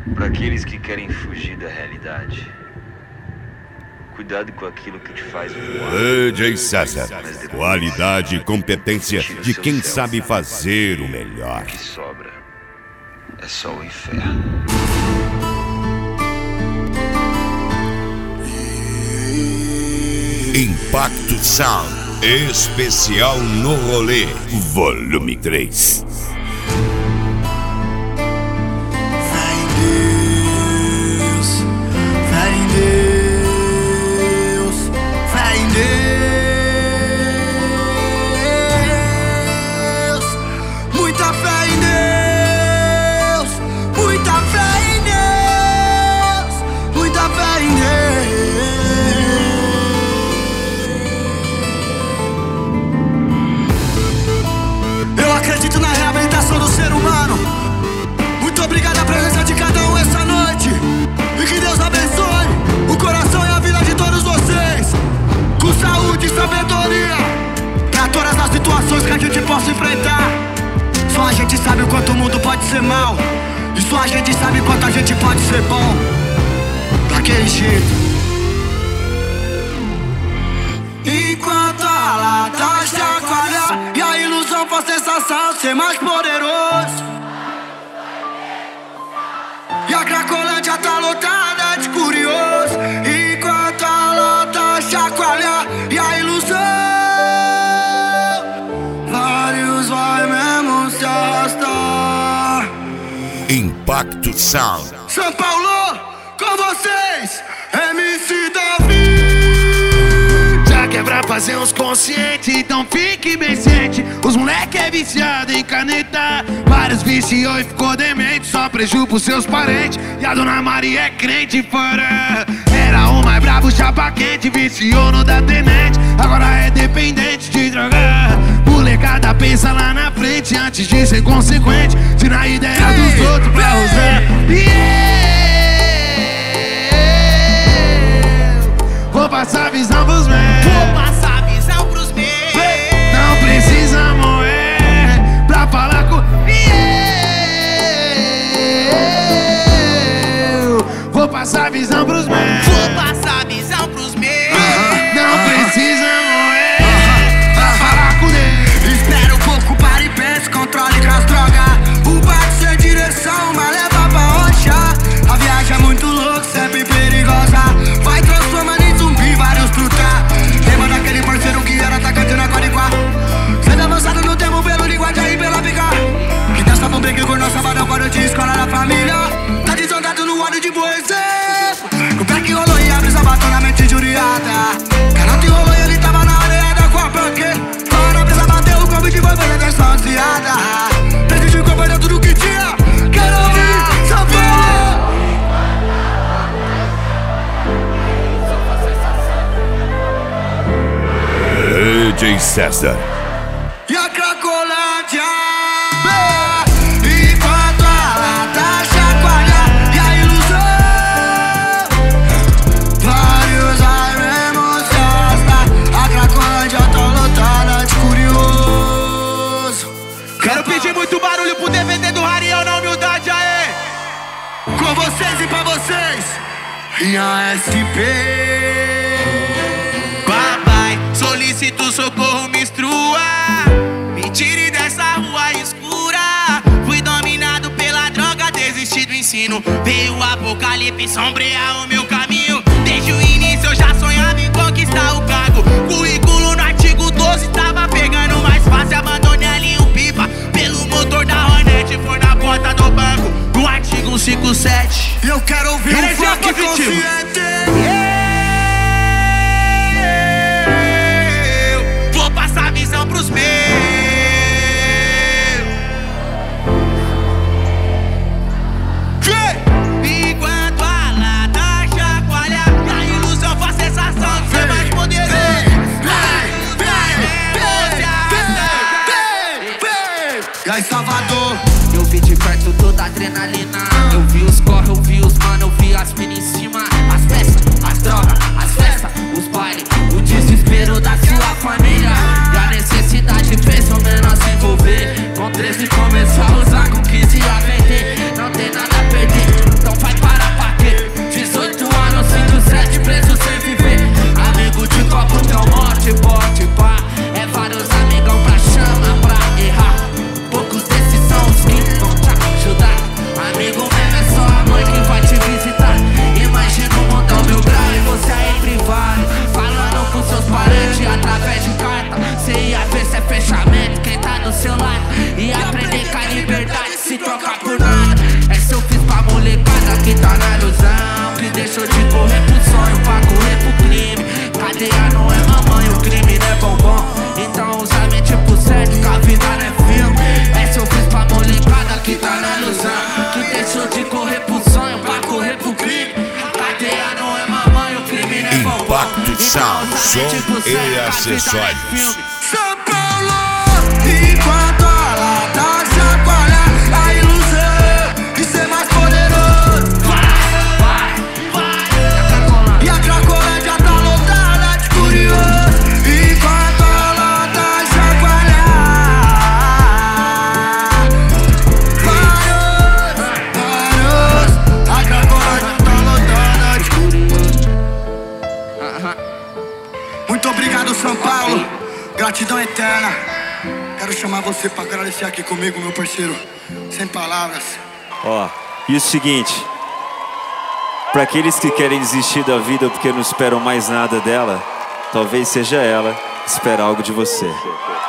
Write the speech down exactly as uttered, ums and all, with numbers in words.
Para aqueles que querem fugir da realidade, cuidado com aquilo que te faz voar. D J César, qualidade e competência de quem sabe fazer o melhor. O que sobra é só o inferno. Impacto Sound, especial no rolê, volume três. Situações que a gente possa enfrentar. Só a gente sabe o quanto o mundo pode ser mal, e só a gente sabe o quanto a gente pode ser bom. Daquele jeito. Enquanto a lata chacoalha e a ilusão for sensação ser mais poderoso, e a Cracolândia tá lotada de curioso. Enquanto a lata chacoalha e a ilusão, vai mesmo se arrastar. Impacto Sound. São Paulo, com vocês, M C Davi. Já que é pra fazer uns conscientes, então fique bem ciente. Os moleque é viciado em caneta, vários viciou e ficou demente, só preju pros seus parentes. E a dona Maria é crente fora. Era o mais brabo, chapa quente, viciou no da tenente, agora é dependente de drogar. Molecada pensa lá na frente antes de ser consequente, se na ideia dos outros pra usar. E eu vou passar a visão pros meus. Vou passar a visão pros meus. Não precisa morrer pra falar com. E eu vou passar a visão pros meus. Vou passar a visão pros meus. Não precisa morrer. Controle com as drogas, o barco sem direção, mas leva pra rocha. A viagem é muito louca, sempre perigosa, vai transformando em zumbi vários truta. Lembra daquele parceiro que era atacante na Guariguá, sendo avançado no tempo pelo linguagem e pela pica, que dança com brinco com nossa varão quando de escola da família. Tá desandado no óleo de boi, o pé que rolou e a brisa bateu na mente injuriada. Canto rolou e ele tava na areia da cor, porque quando a brisa bateu o convite foi pela atenção ansiada. Prejudicou, perdeu tudo que tinha. Quero ouvir São Paulo. D J César. E a Cracolândia, enquanto a lata chacoalha e a ilusão, vários vai mesmo se arrastar. A Cracolândia tá lotada de curioso. Quero pedir muito barulho pro D V D do Rariel na humildade, aê! Com vocês e pra vocês, e a S P. Papai, solicito socorro, me instrua, me tire dessa rua escura. Fui dominado pela droga, desisti do ensino. Veio o apocalipse sombrear o meu caminho. Desde o início eu já sonhava em conquistar o cargo. Currículo no artigo doze tava pegando mais fácil. Abandonei ali um pipa pelo motor da Hornet, foi na porta do banco do artigo cinquenta e sete. E eu quero ouvir um funk consciente. Eu vou passar a visão pros meus. Enquanto a lata chacoalha e a ilusão faz sensação de ser mais poderoso. E aí, Salvador? Eu vi de perto toda a adrenalina. Eu vi os corre, eu vi os mano, eu vi as minas em cima. As peças Sound, som e acessórios. São Paulo, enquanto a lata chacoalha, a ilusão de ser mais poderoso. Vai, vai, vai. E a Cracolândia tá lotada de curioso. Enquanto a lata chacoalha, vários, vários. A Cracolândia tá lotada de curioso. Muito obrigado, São Paulo. Gratidão eterna. Quero chamar você pra agradecer aqui comigo, meu parceiro. Sem palavras. Ó, e o seguinte, pra aqueles que querem desistir da vida porque não esperam mais nada dela, talvez seja ela esperar algo de você.